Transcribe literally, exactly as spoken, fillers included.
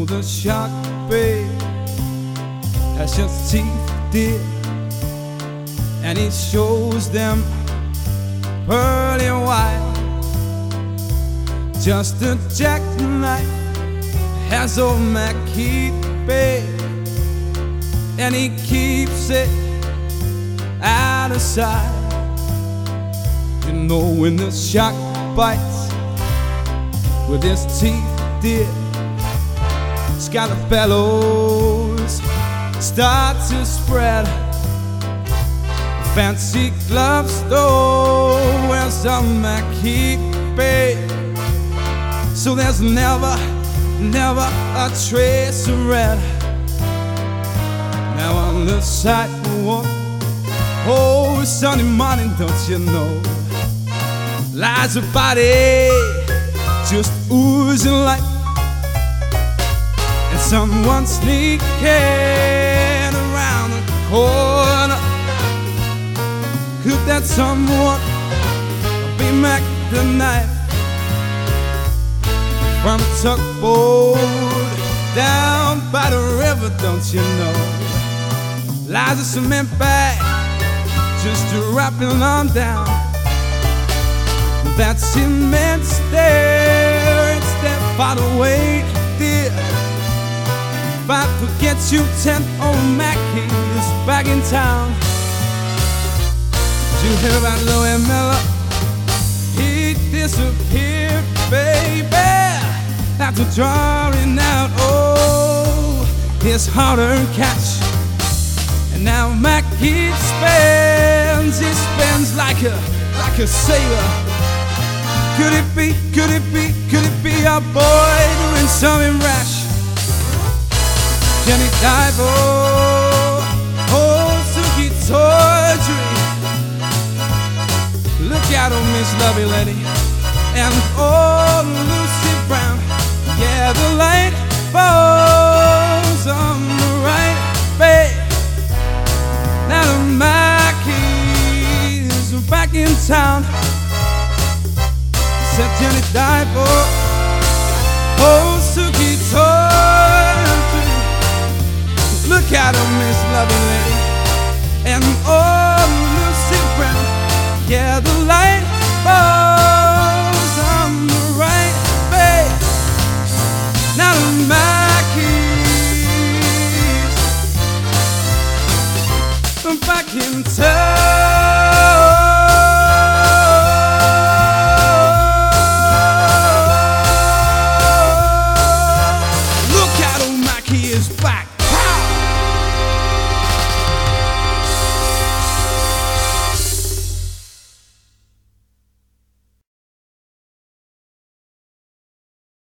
the shark, babe, has just teeth, dear, and he shows them pearly white. Just a jackknife has old Macheath, babe, and he keeps it out of sight. You know when the shark bites with his teeth, dear, scarlet bellows start to spread. Fancy gloves though wears some Macheath, babe, so there's never, never a trace of red. Now on the sidewalk, oh Sunday morning, don't you know, lies a body just oozing light, and someone sneaking around the corner. Could that someone be Mac the Knife? From a tugboat down by the river, don't you know, lies a cement bag just dropping on down. That cement stair, it's that far away, dear. If I forget you, ten old Mackie is back in town. Did you hear about Louis Miller? He disappeared, baby, after drawing out, oh, his hard-earned cash. And now Mackie spends, he spends like a, like a sailor. Could it be, could it be, could it be our boy doing something rash? Jenny Diver, oh, Suki Tawdry, look out on Miss Lovey Lady, and oh, Lucy Brown. Yeah, the light falls on the right, babe. Now the Mackies are back in town. Said Jenny Diver, oh, Suki Tawdry, look out on Miss Lovey Lady, and oh, Lucy Brown. Yeah, the light